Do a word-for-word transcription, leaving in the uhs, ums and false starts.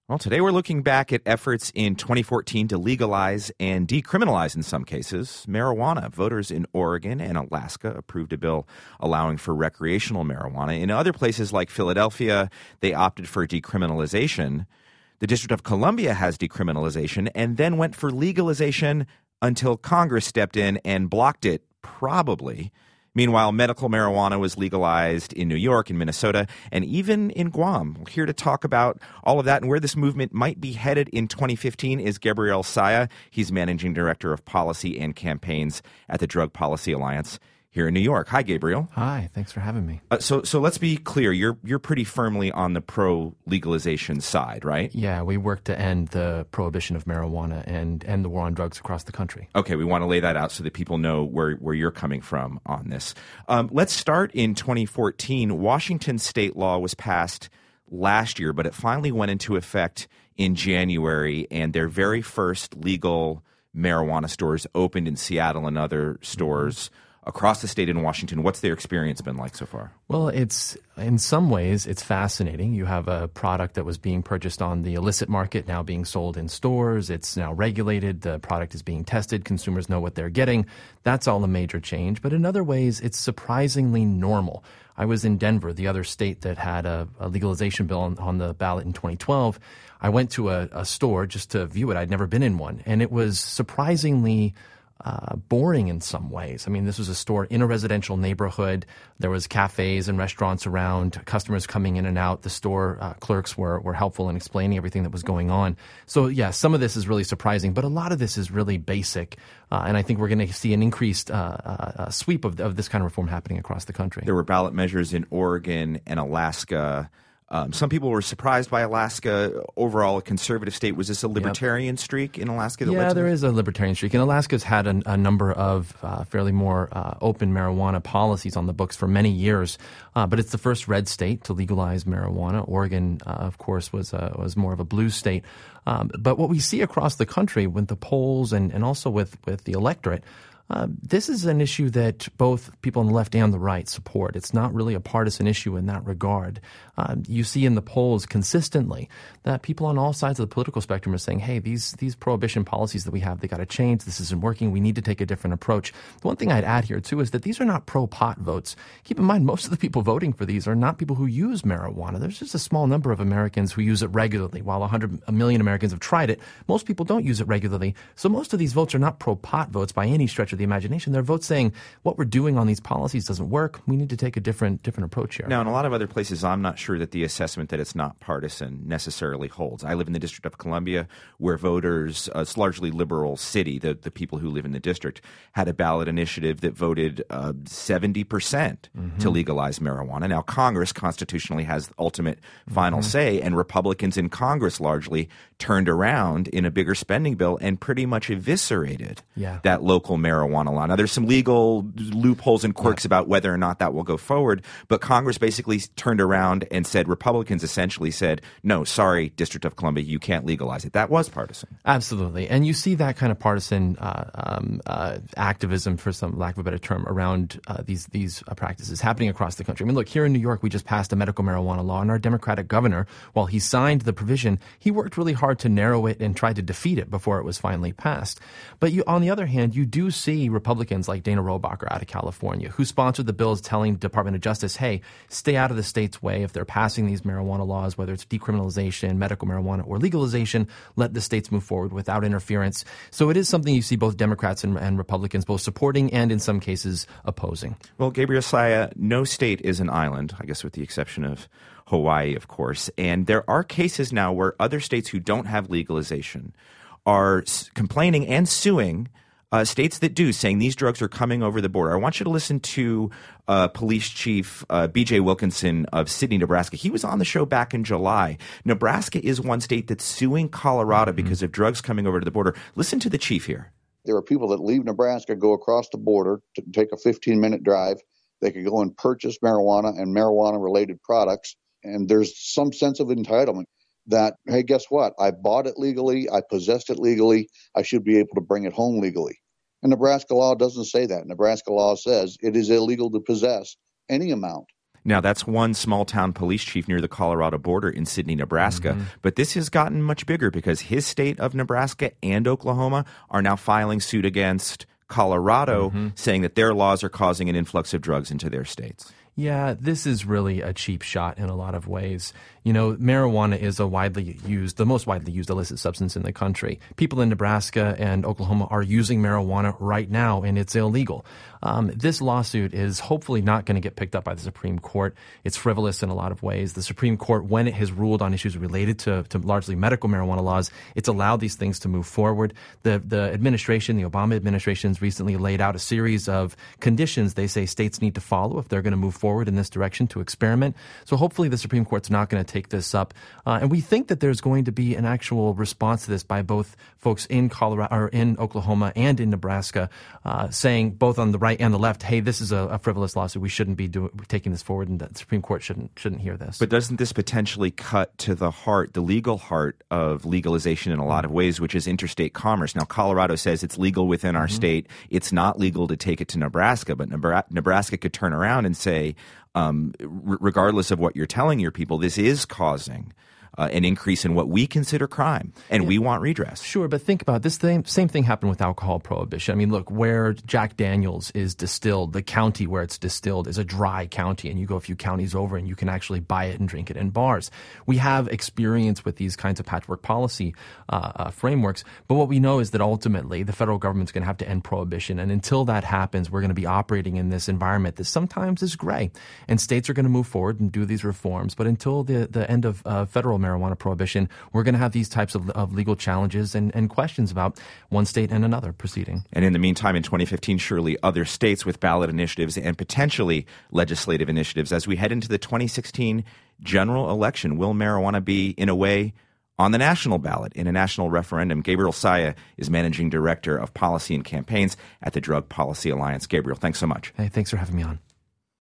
Well, today we're looking back at efforts in twenty fourteen to legalize and decriminalize, in some cases, marijuana. Voters in Oregon and Alaska approved a bill allowing for recreational marijuana. In other places like Philadelphia, they opted for decriminalization. The District of Columbia has decriminalization and then went for legalization until Congress stepped in and blocked it, probably. Meanwhile, medical marijuana was legalized in New York and Minnesota and even in Guam. We're here to talk about all of that and where this movement might be headed in twenty fifteen is Gabriel Saya. He's Managing Director of Policy and Campaigns at the Drug Policy Alliance here in New York. Hi, Gabriel. Hi, thanks for having me. Uh, so so let's be clear. You're you're pretty firmly on the pro-legalization side, right? Yeah, we work to end the prohibition of marijuana and end the war on drugs across the country. Okay, we want to lay that out so that people know where, where you're coming from on this. Um, let's start in twenty fourteen. Washington state law was passed last year, but it finally went into effect in January, and their very first legal marijuana stores opened in Seattle and other stores across the state in Washington. What's their experience been like so far? Well, it's in some ways, it's fascinating. You have a product that was being purchased on the illicit market now being sold in stores. It's now regulated. The product is being tested. Consumers know what they're getting. That's all a major change. But in other ways, it's surprisingly normal. I was in Denver, the other state that had a, a legalization bill on, on the ballot in twenty twelve. I went to a, a store just to view it. I'd never been in one. And it was surprisingly Uh, boring in some ways. I mean, this was a store in a residential neighborhood. There was cafes and restaurants around, customers coming in and out. The store uh, clerks were, were helpful in explaining everything that was going on. So, yeah, some of this is really surprising, but a lot of this is really basic. Uh, and I think we're going to see an increased uh, uh, sweep of, of this kind of reform happening across the country. There were ballot measures in Oregon and Alaska. Um, some people were surprised by Alaska. Overall, a conservative state. Was this a libertarian yep. streak in Alaska? That yeah, there is a libertarian streak. And Alaska's had a, a number of uh, fairly more uh, open marijuana policies on the books for many years. Uh, but it's the first red state to legalize marijuana. Oregon, uh, of course, was uh, was more of a blue state. Um, but what we see across the country with the polls and, and also with, with the electorate, Uh, this is an issue that both people on the left and the right support. It's not really a partisan issue in that regard. Uh, you see in the polls consistently that people on all sides of the political spectrum are saying, hey, these these prohibition policies that we have, they got to change. This isn't working. We need to take a different approach. The one thing I'd add here, too, is that these are not pro-pot votes. Keep in mind, most of the people voting for these are not people who use marijuana. There's just a small number of Americans who use it regularly. While one hundred a million Americans have tried it, most people don't use it regularly. So most of these votes are not pro-pot votes by any stretch of the imagination. They're votes saying what we're doing on these policies doesn't work. We need to take a different different approach here. Now, in a lot of other places, I'm not sure that the assessment that it's not partisan necessarily holds. I live in the District of Columbia, where voters, uh, it's largely liberal city, the, the people who live in the district, had a ballot initiative that voted uh, seventy percent mm-hmm. to legalize marijuana. Now, Congress constitutionally has the ultimate final mm-hmm. say, and Republicans in Congress largely turned around in a bigger spending bill and pretty much eviscerated yeah. that local marijuana law. Now, there's some legal loopholes and quirks yeah. about whether or not that will go forward, but Congress basically turned around and said, Republicans essentially said, no, sorry, District of Columbia, you can't legalize it. That was partisan. Absolutely. And you see that kind of partisan uh, um, uh, activism, for some lack of a better term, around uh, these, these uh, practices happening across the country. I mean, look, here in New York, we just passed a medical marijuana law, and our Democratic governor, while he signed the provision, he worked really hard to narrow it and try to defeat it before it was finally passed. But you, on the other hand, you do see Republicans like Dana Rohrabacher out of California, who sponsored the bills telling the Department of Justice, hey, stay out of the state's way. If they're passing these marijuana laws, whether it's decriminalization, medical marijuana, or legalization, let the states move forward without interference. So it is something you see both Democrats and, and Republicans both supporting and in some cases opposing. Well, Gabriel Saya, no state is an island, I guess with the exception of Hawaii, of course. And there are cases now where other states who don't have legalization are s- complaining and suing Uh, states that do, saying these drugs are coming over the border. I want you to listen to uh, Police Chief uh, B J Wilkinson of Sidney, Nebraska. He was on the show back in July. Nebraska is one state that's suing Colorado mm-hmm. because of drugs coming over to the border. Listen to the chief here. There are people that leave Nebraska, go across the border to take a fifteen-minute drive. They could go and purchase marijuana and marijuana-related products, and there's some sense of entitlement that, hey, guess what? I bought it legally. I possessed it legally. I should be able to bring it home legally. And Nebraska law doesn't say that. Nebraska law says it is illegal to possess any amount. Now, that's one small-town police chief near the Colorado border in Sidney, Nebraska. Mm-hmm. But this has gotten much bigger because his state of Nebraska and Oklahoma are now filing suit against Colorado, mm-hmm. saying that their laws are causing an influx of drugs into their states. Yeah, this is really a cheap shot in a lot of ways. You know, marijuana is a widely used, the most widely used illicit substance in the country. People in Nebraska and Oklahoma are using marijuana right now, and it's illegal. Um, this lawsuit is hopefully not going to get picked up by the Supreme Court. It's frivolous in a lot of ways. The Supreme Court, when it has ruled on issues related to, to largely medical marijuana laws, it's allowed these things to move forward. The, the administration, the Obama administration, has recently laid out a series of conditions they say states need to follow if they're going to move forward in this direction to experiment. So hopefully the Supreme Court's not going to take this up. Uh, and we think that there's going to be an actual response to this by both folks in Colorado or in Oklahoma and in Nebraska, uh, saying both on the right and the left, hey, this is a, a frivolous lawsuit. We shouldn't be do, taking this forward, and the Supreme Court shouldn't shouldn't hear this. But doesn't this potentially cut to the heart, the legal heart of legalization in a lot of ways, which is interstate commerce? Now, Colorado says it's legal within our mm-hmm. state. It's not legal to take it to Nebraska, but Nebraska could turn around and say, um, r- regardless of what you're telling your people, this is causing Uh, an increase in what we consider crime, and yeah. we want redress. Sure, but think about it. This same, same thing happened with alcohol prohibition. I mean, look, where Jack Daniels is distilled, the county where it's distilled is a dry county, and you go a few counties over and you can actually buy it and drink it in bars. We have experience with these kinds of patchwork policy uh, uh, frameworks, but what we know is that ultimately the federal government's going to have to end prohibition, and until that happens, we're going to be operating in this environment that sometimes is gray, and states are going to move forward and do these reforms, but until the, the end of uh, federal marijuana prohibition, we're going to have these types of, of legal challenges and, and questions about one state and another proceeding. And in the meantime, in twenty fifteen, surely other states with ballot initiatives and potentially legislative initiatives. As we head into the twenty sixteen general election, will marijuana be, in a way, on the national ballot in a national referendum? Gabriel Saya is Managing Director of Policy and Campaigns at the Drug Policy Alliance. Gabriel, thanks so much. Hey, thanks for having me on.